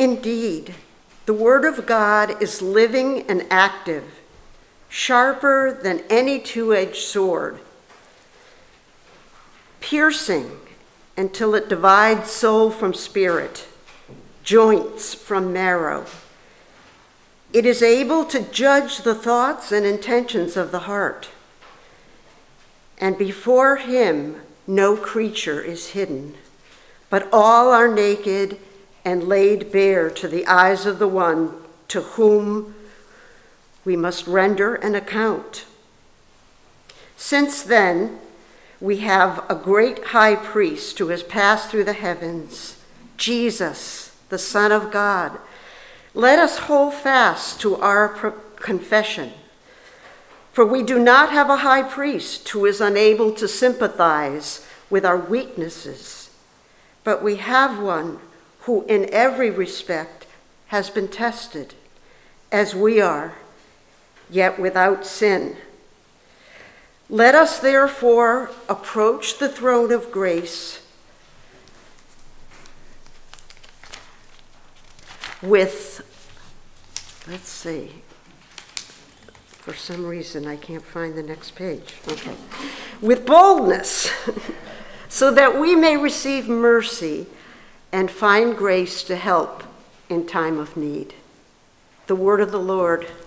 Indeed, the Word of God is living and active, sharper than any two-edged sword, piercing until it divides soul from spirit, joints from marrow. It is able to judge the thoughts and intentions of the heart. And before him no creature is hidden, but all are naked and laid bare to the eyes of the one to whom we must render an account. Since then, we have a great high priest who has passed through the heavens, Jesus, the Son of God. Let us hold fast to our confession. For we do not have a high priest who is unable to sympathize with our weaknesses, but we have one who in every respect has been tested, as we are, yet without sin. Let us therefore approach the throne of grace with, for some reason I can't find the next page. Okay. With boldness, so that we may receive mercy and find grace to help in time of need. The word of the Lord.